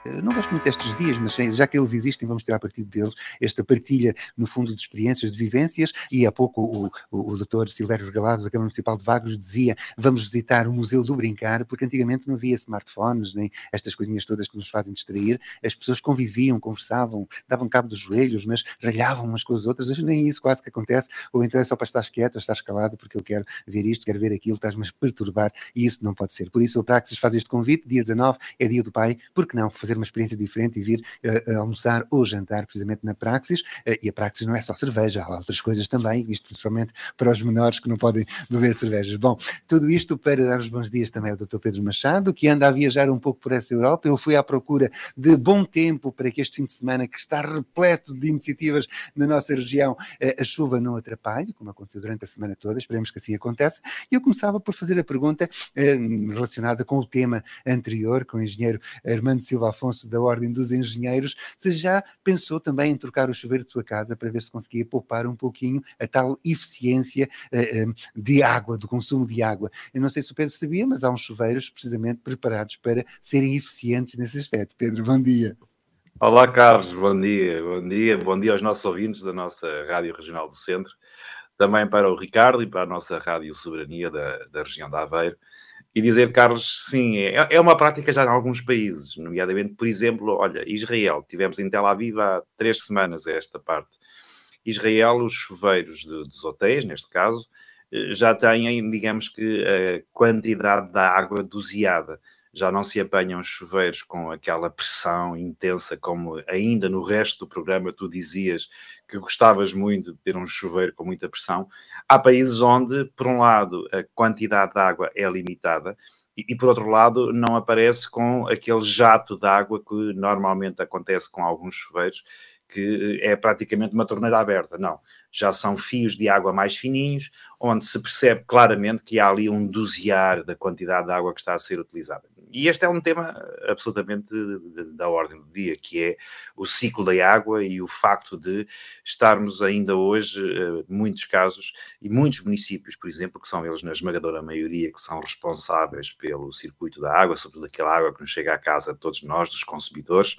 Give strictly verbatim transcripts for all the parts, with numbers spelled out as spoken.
Não gosto muito destes dias, mas já que eles existem, vamos tirar partido deles, esta partilha, no fundo, de experiências, de vivências, e há pouco o, o, o doutor Silvério Regalado, da Câmara Municipal de Vagos, dizia, vamos visitar o Museu do Brincar, porque antigamente não havia smartphones, nem estas coisinhas todas que nos fazem distrair, as pessoas conviviam, conversavam, davam cabo dos joelhos, mas ralhavam umas com as outras, nem isso quase que acontece, ou então é só para estar quieto, ou estar escalado, porque eu quero ver isto, quero ver aquilo, estás-me a perturbar, e isso não pode ser. Por isso o Praxis faz este convite, dia dezanove, é dia do pai, por que não fazer uma experiência diferente e vir uh, almoçar ou jantar precisamente na Praxis, uh, e a Praxis não é só cerveja, há outras coisas também, isto principalmente para os menores que não podem beber cervejas. Bom, tudo isto para dar os bons dias também ao doutor Pedro Machado, que anda a viajar um pouco por essa Europa. Ele foi à procura de bom tempo para que este fim de semana, que está repleto de iniciativas na nossa região, uh, a chuva não atrapalhe, como aconteceu durante a semana toda, esperemos que assim aconteça. E eu começava por fazer a pergunta uh, relacionada com o tema anterior, com o engenheiro Armando Silva Afonso, da Ordem dos Engenheiros, se já pensou também em trocar o chuveiro de sua casa para ver se conseguia poupar um pouquinho a tal eficiência uh, de água, do consumo de água. Eu não sei se o Pedro sabia, mas há uns chuveiros precisamente preparados para serem eficientes nesse aspecto. Pedro, bom dia. Olá, Carlos, bom dia, bom dia, bom dia aos nossos ouvintes da nossa Rádio Regional do Centro, também para o Ricardo e para a nossa Rádio Soberania da, da região de Aveiro. E dizer, Carlos, sim, é, é uma prática já em alguns países, nomeadamente, por exemplo, olha, Israel. Tivemos em Tel Aviv há três semanas esta parte. Israel, os chuveiros de, dos hotéis, neste caso, já têm, digamos que, a quantidade da água doseada. Já não se apanham chuveiros com aquela pressão intensa, como ainda no resto do programa tu dizias que gostavas muito de ter um chuveiro com muita pressão. Há países onde, por um lado, a quantidade de água é limitada e, e por outro lado, não aparece com aquele jato de água que normalmente acontece com alguns chuveiros, que é praticamente uma torneira aberta. Não, já são fios de água mais fininhos, onde se percebe claramente que há ali um dosear da quantidade de água que está a ser utilizada. E este é um tema absolutamente da ordem do dia, que é o ciclo da água e o facto de estarmos ainda hoje, muitos casos, e muitos municípios, por exemplo, que são eles na esmagadora maioria, que são responsáveis pelo circuito da água, sobretudo aquela água que nos chega à casa de todos nós, dos consumidores,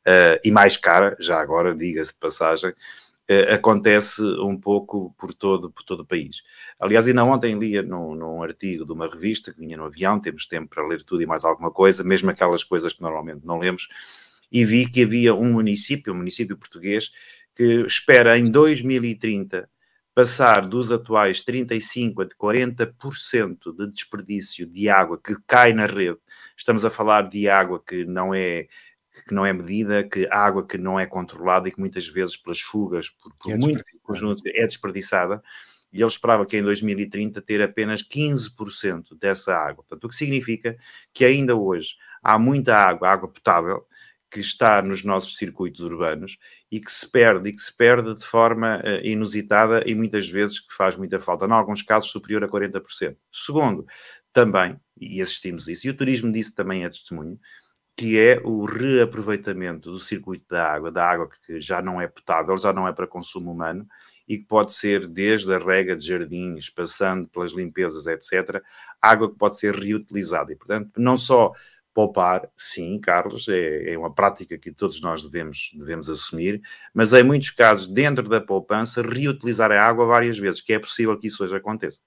e mais cara, já agora, diga-se de passagem, Uh, acontece um pouco por todo, por todo o país. Aliás, ainda ontem lia num, num artigo de uma revista que vinha no avião, temos tempo para ler tudo e mais alguma coisa, mesmo aquelas coisas que normalmente não lemos, e vi que havia um município, um município português, que espera em dois mil e trinta passar dos atuais trinta e cinco por cento a quarenta por cento de desperdício de água que cai na rede. Estamos a falar de água que não é que não é medida, que a água que não é controlada e que muitas vezes pelas fugas, por, por é muitos conjuntos, é desperdiçada, e ele esperava que em dois mil e trinta ter apenas quinze por cento dessa água. Portanto, o que significa que ainda hoje há muita água, água potável, que está nos nossos circuitos urbanos e que se perde, e que se perde de forma uh, inusitada e muitas vezes que faz muita falta, em alguns casos superior a quarenta por cento. Segundo, também, e assistimos isso, e o turismo disso também é testemunho, que é o reaproveitamento do circuito da água, da água que já não é potável, já não é para consumo humano, e que pode ser desde a rega de jardins, passando pelas limpezas, etcétera, água que pode ser reutilizada. E, portanto, não só poupar, sim, Carlos, é, é uma prática que todos nós devemos, devemos assumir, mas em muitos casos, dentro da poupança, reutilizar a água várias vezes, que é possível que isso hoje aconteça.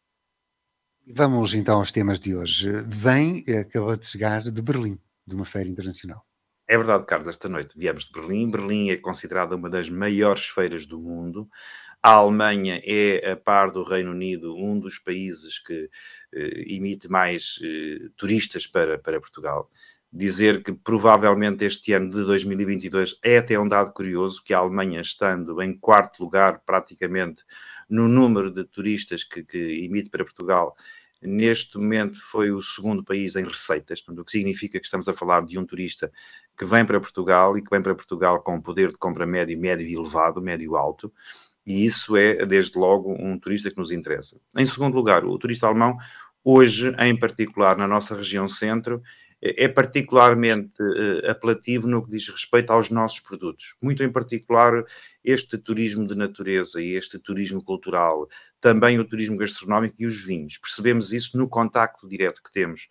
Vamos então aos temas de hoje. Vem, acabou de chegar de Berlim, de uma feira internacional. É verdade, Carlos, esta noite viemos de Berlim. Berlim é considerada uma das maiores feiras do mundo. A Alemanha é, a par do Reino Unido, um dos países que eh, emite mais eh, turistas para, para Portugal. Dizer que provavelmente este ano de dois mil e vinte e dois é até um dado curioso, que a Alemanha, estando em quarto lugar praticamente no número de turistas que, que emite para Portugal, neste momento foi o segundo país em receitas, o que significa que estamos a falar de um turista que vem para Portugal e que vem para Portugal com um poder de compra médio, médio e elevado, médio alto, e isso é, desde logo, um turista que nos interessa. Em segundo lugar, o turista alemão, hoje, em particular na nossa região centro, é particularmente uh, apelativo no que diz respeito aos nossos produtos. Muito em particular, este turismo de natureza e este turismo cultural, também o turismo gastronómico e os vinhos. Percebemos isso no contacto direto que temos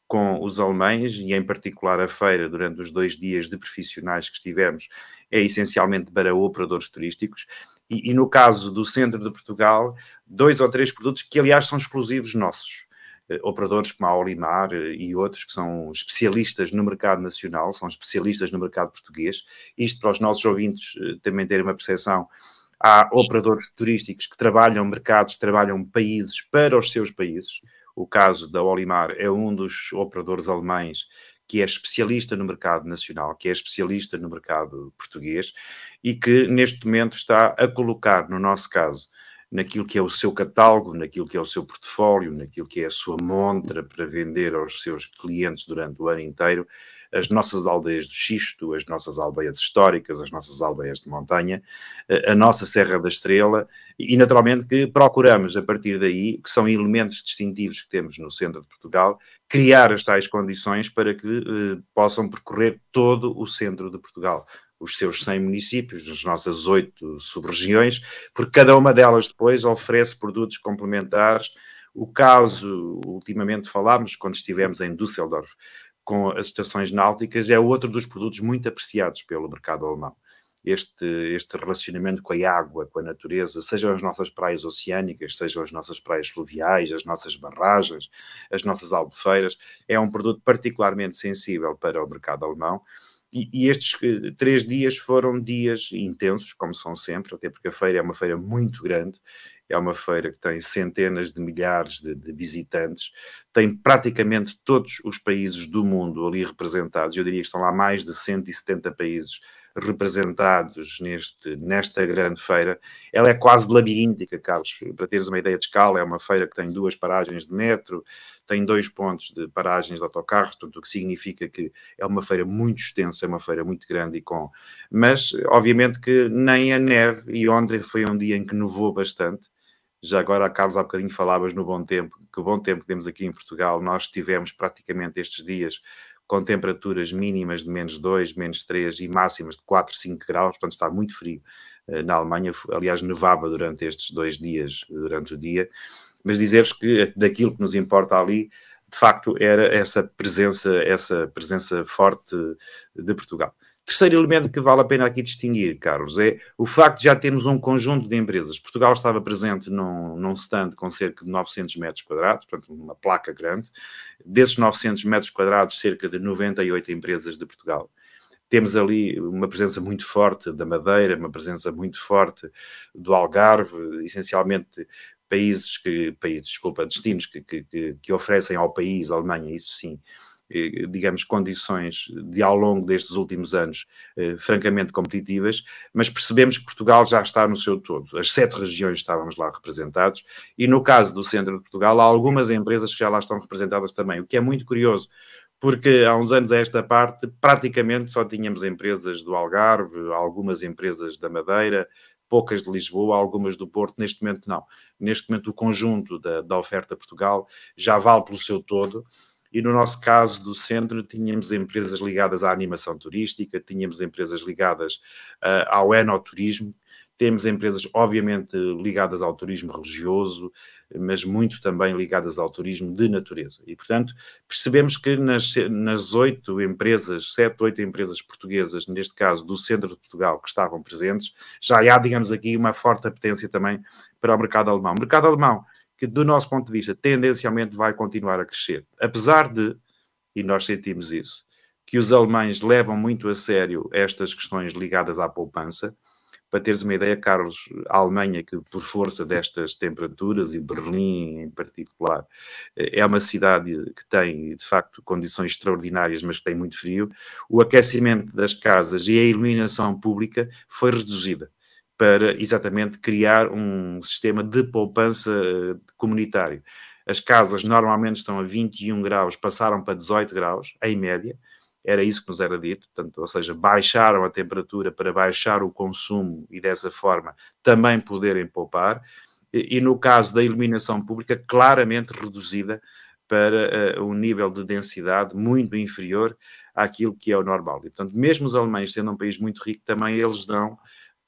com os alemães, e em particular a feira, durante os dois dias de profissionais que estivemos, é essencialmente para operadores turísticos. E, e no caso do centro de Portugal, dois ou três produtos que, aliás, são exclusivos nossos. Uh, operadores como a Olimar uh, e outros que são especialistas no mercado nacional, são especialistas no mercado português. Isto para os nossos ouvintes uh, também terem uma percepção. Há operadores turísticos que trabalham mercados, trabalham países para os seus países. O caso da Olimar é um dos operadores alemães que é especialista no mercado nacional, que é especialista no mercado português e que neste momento está a colocar, no nosso caso, naquilo que é o seu catálogo, naquilo que é o seu portfólio, naquilo que é a sua montra para vender aos seus clientes durante o ano inteiro, as nossas aldeias do xisto, as nossas aldeias históricas, as nossas aldeias de montanha, a nossa Serra da Estrela, e naturalmente que procuramos, a partir daí, que são elementos distintivos que temos no centro de Portugal, criar as tais condições para que eh, possam percorrer todo o centro de Portugal, os seus cem municípios, as nossas oito sub-regiões, porque cada uma delas depois oferece produtos complementares. O caso, ultimamente falámos, quando estivemos em Düsseldorf, com as estações náuticas, é outro dos produtos muito apreciados pelo mercado alemão. Este, este relacionamento com a água, com a natureza, sejam as nossas praias oceânicas, sejam as nossas praias fluviais, as nossas barragens, as nossas albufeiras, é um produto particularmente sensível para o mercado alemão. E, e estes uh, três dias foram dias intensos, como são sempre, até porque a feira é uma feira muito grande, é uma feira que tem centenas de milhares de, de visitantes, tem praticamente todos os países do mundo ali representados. Eu diria que estão lá mais de cento e setenta países representados neste, nesta grande feira. Ela é quase labiríntica, Carlos. Para teres uma ideia de escala, é uma feira que tem duas paragens de metro, tem dois pontos de paragens de autocarros, portanto, o que significa que é uma feira muito extensa, é uma feira muito grande e com... Mas, obviamente que nem a neve, e ontem foi um dia em que nevou bastante. Já agora, Carlos, há bocadinho falavas no bom tempo, que o bom tempo que temos aqui em Portugal, nós tivemos praticamente estes dias com temperaturas mínimas de menos dois, menos três e máximas de quatro, cinco graus, portanto está muito frio uh, na Alemanha. Aliás, nevava durante estes dois dias, durante o dia. Mas dizer-vos que daquilo que nos importa ali, de facto, era essa presença, essa presença forte de Portugal. Terceiro elemento que vale a pena aqui distinguir, Carlos, é o facto de já termos um conjunto de empresas. Portugal estava presente num, num stand com cerca de novecentos metros quadrados, portanto, uma placa grande. Desses novecentos metros quadrados, cerca de noventa e oito empresas de Portugal. Temos ali uma presença muito forte da Madeira, uma presença muito forte do Algarve, essencialmente países que, países, desculpa, destinos que, que, que oferecem ao país, a Alemanha, isso sim, digamos, condições de ao longo destes últimos anos eh, francamente competitivas, mas percebemos que Portugal já está no seu todo. As sete regiões estávamos lá representados e no caso do centro de Portugal há algumas empresas que já lá estão representadas também, o que é muito curioso, porque há uns anos a esta parte praticamente só tínhamos empresas do Algarve, algumas empresas da Madeira, poucas de Lisboa, algumas do Porto. Neste momento não. Neste momento o conjunto da, da oferta Portugal já vale pelo seu todo. E no nosso caso do centro tínhamos empresas ligadas à animação turística, tínhamos empresas ligadas uh, ao enoturismo, temos empresas obviamente ligadas ao turismo religioso, mas muito também ligadas ao turismo de natureza. E portanto percebemos que nas, nas oito empresas, sete, oito empresas portuguesas, neste caso do centro de Portugal, que estavam presentes, já há, digamos aqui, uma forte apetência também para o mercado alemão. O mercado alemão que, do nosso ponto de vista, tendencialmente vai continuar a crescer. Apesar de, e nós sentimos isso, que os alemães levam muito a sério estas questões ligadas à poupança. Para teres uma ideia, Carlos, a Alemanha, que por força destas temperaturas, e Berlim em particular, é uma cidade que tem, de facto, condições extraordinárias, mas que tem muito frio, o aquecimento das casas e a iluminação pública foi reduzida para exatamente criar um sistema de poupança comunitário. As casas normalmente estão a vinte e um graus, passaram para dezoito graus, em média. Era isso que nos era dito, portanto, ou seja, baixaram a temperatura para baixar o consumo e dessa forma também poderem poupar. E, e no caso da iluminação pública, claramente reduzida para uh, um nível de densidade muito inferior àquilo que é o normal. E, portanto, mesmo os alemães, sendo um país muito rico, também eles dão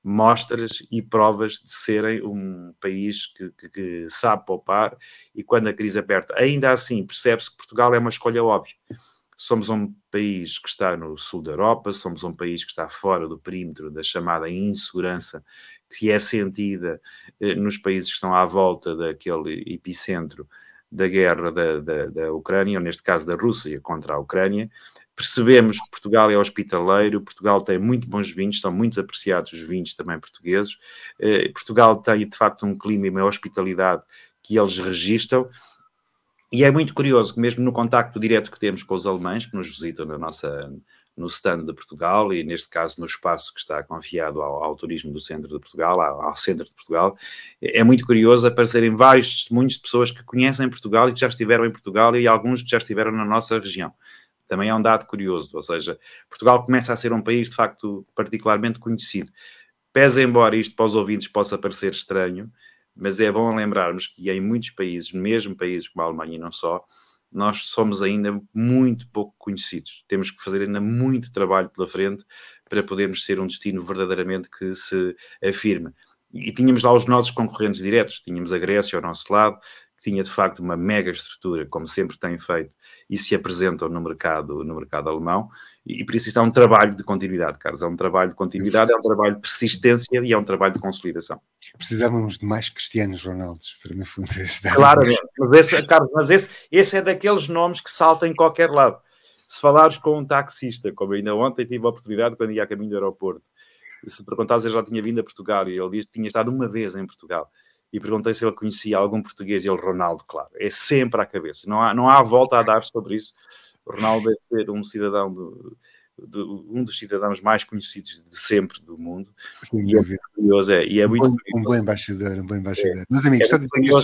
mostras e provas de serem um país que, que, que sabe poupar, e quando a crise aperta, ainda assim percebe-se que Portugal é uma escolha óbvia. Somos um país que está no sul da Europa, somos um país que está fora do perímetro da chamada insegurança, que é sentida eh, nos países que estão à volta daquele epicentro da guerra da, da, da Ucrânia, ou neste caso da Rússia contra a Ucrânia. Percebemos que Portugal é hospitaleiro, Portugal tem muito bons vinhos, são muito apreciados os vinhos também portugueses. Eh, Portugal tem, de facto, um clima e uma hospitalidade que eles registram. E é muito curioso que mesmo no contacto direto que temos com os alemães, que nos visitam na nossa, no stand de Portugal, e neste caso no espaço que está confiado ao, ao turismo do centro de Portugal, ao, ao centro de Portugal, é muito curioso aparecerem vários testemunhos de pessoas que conhecem Portugal e que já estiveram em Portugal, e alguns que já estiveram na nossa região. Também é um dado curioso, ou seja, Portugal começa a ser um país, de facto, particularmente conhecido. Pese embora isto para os ouvintes possa parecer estranho, mas é bom lembrarmos que em muitos países, mesmo países como a Alemanha e não só, nós somos ainda muito pouco conhecidos. Temos que fazer ainda muito trabalho pela frente para podermos ser um destino verdadeiramente que se afirme. E tínhamos lá os nossos concorrentes diretos, tínhamos a Grécia ao nosso lado, que tinha de facto uma mega estrutura, como sempre tem feito, e se apresentam no mercado, no mercado alemão, e por isso isto é um trabalho de continuidade, Carlos, é um trabalho de continuidade, é um trabalho de persistência e é um trabalho de consolidação. Precisávamos de mais Cristianos Ronaldos para, no fundo, ajudar. Claramente, mas, esse, Carlos, mas esse, esse é daqueles nomes que saltam em qualquer lado. Se falares com um taxista, como ainda ontem tive a oportunidade quando ia a caminho do aeroporto, se perguntares, eu já tinha vindo a Portugal, e ele diz que tinha estado uma vez em Portugal, e perguntei se ele conhecia algum português, e ele, Ronaldo, claro, é sempre à cabeça, não há, não há volta a dar sobre isso. O Ronaldo deve ser um cidadão, do, do, um dos cidadãos mais conhecidos de sempre do mundo. Sim, e, é curioso, é, e é um muito bom, curioso. Um bom embaixador, um bom embaixador. É, Meus amigos, é só dizer que...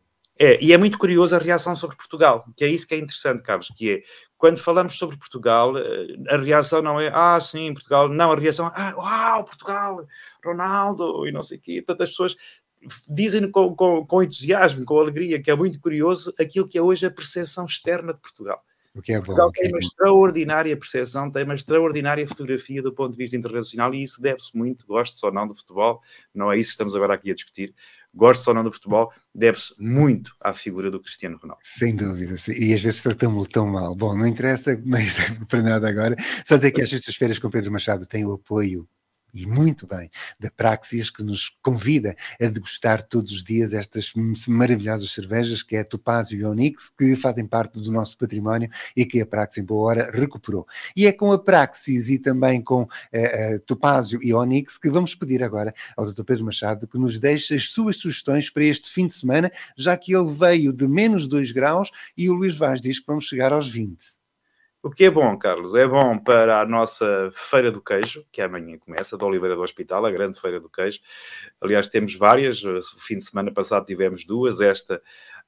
É, e é muito curioso a reação sobre Portugal, que é isso que é interessante, Carlos, que é, quando falamos sobre Portugal, a reação não é, ah, sim, Portugal, não, a reação é, ah, uau, Portugal, Ronaldo, e não sei o quê. Portanto, as pessoas dizem com, com, com entusiasmo, com alegria, que é muito curioso aquilo que é hoje a percepção externa de Portugal. O que é bom, Portugal que tem é uma bom. extraordinária percepção, tem uma extraordinária fotografia do ponto de vista internacional, e isso deve-se muito, goste ou não do futebol, não é isso que estamos agora aqui a discutir, goste ou não do futebol, deve-se muito à figura do Cristiano Ronaldo. Sem dúvida, sim. E às vezes tratamos-lo tão mal. Bom, não interessa mas, para nada agora, só dizer que às sextas-feiras com Pedro Machado tem o apoio, e muito bem, da Praxis, que nos convida a degustar todos os dias estas maravilhosas cervejas, que é Topázio e Onyx, que fazem parte do nosso património e que a Praxis, em boa hora, recuperou. E é com a Praxis e também com uh, Topázio e Onyx que vamos pedir agora ao doutor Pedro Machado que nos deixe as suas sugestões para este fim de semana, já que ele veio de menos dois graus e o Luís Vaz diz que vamos chegar aos vinte. O que é bom, Carlos? É bom para a nossa Feira do Queijo, que amanhã começa, da Oliveira do Hospital, a grande Feira do Queijo. Aliás, temos várias. O fim de semana passado tivemos duas. Esta,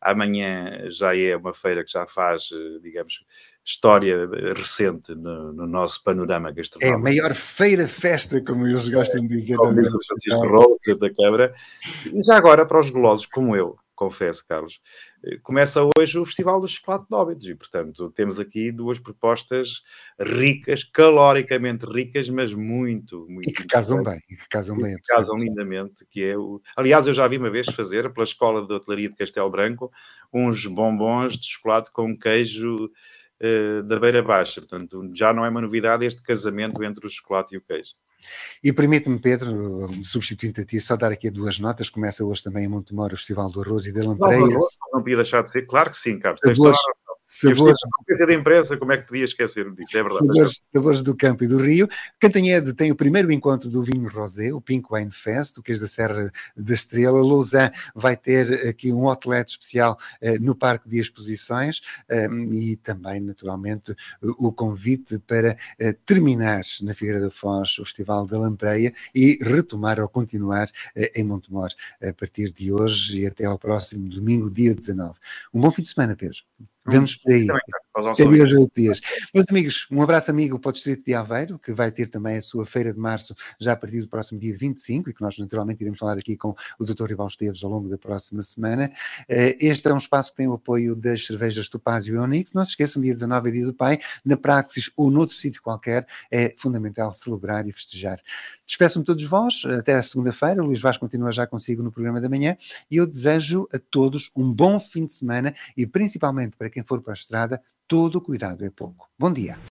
amanhã, já é uma feira que já faz, digamos, história recente no, no nosso panorama gastronómico. É a maior feira-festa, como eles gostam de dizer. Como diz o Francisco Rolo, da Câmara. E já agora, para os golosos como eu, confesso, Carlos, começa hoje o Festival do Chocolate de Óbidos e, portanto, temos aqui duas propostas ricas, caloricamente ricas, mas muito, muito... E que casam bem, e que casam bem. Que casam lindamente, que é o... Aliás, eu já vi uma vez fazer, pela Escola de Hotelaria de Castelo Branco, uns bombons de chocolate com queijo uh, da Beira Baixa. Portanto, já não é uma novidade este casamento entre o chocolate e o queijo. E permite-me, Pedro, substituindo a ti, só dar aqui duas notas. Começa hoje também em Montemor o Festival do Arroz e da Lampreia. Não, não podia deixar de ser, claro que sim, Carlos. Sabores, sabores, a conferência de imprensa, como é que podia esquecer disso? É verdade. Sabores, sabores do Campo e do Rio. Cantanhede tem o primeiro encontro do vinho rosé, o Pink Wine Fest, o queijo da Serra da Estrela. Lausanne vai ter aqui um outlet especial uh, no Parque de Exposições um, e também, naturalmente, o, o convite para uh, terminar na Figueira da Foz o Festival da Lampreia e retomar ou continuar uh, em Montemor a partir de hoje e até ao próximo domingo, dia dezanove. Um bom fim de semana, Pedro. Vemos por aí. Aos nossos Adeus, ouvintes. oito dias. Meus amigos, um abraço amigo para o Distrito de Aveiro, que vai ter também a sua Feira de Março já a partir do próximo dia vinte e cinco, e que nós naturalmente iremos falar aqui com o doutor Rival Esteves ao longo da próxima semana. Este é um espaço que tem o apoio das cervejas Topázio e Onyx. Não se esqueçam, dia dezanove é dia do Pai, na Praxis ou noutro sítio qualquer, é fundamental celebrar e festejar. Despeço-me todos vós, até a segunda-feira. O Luís Vaz continua já consigo no programa da manhã, e eu desejo a todos um bom fim de semana e principalmente para quem for para a estrada, todo o cuidado é pouco. Bom dia.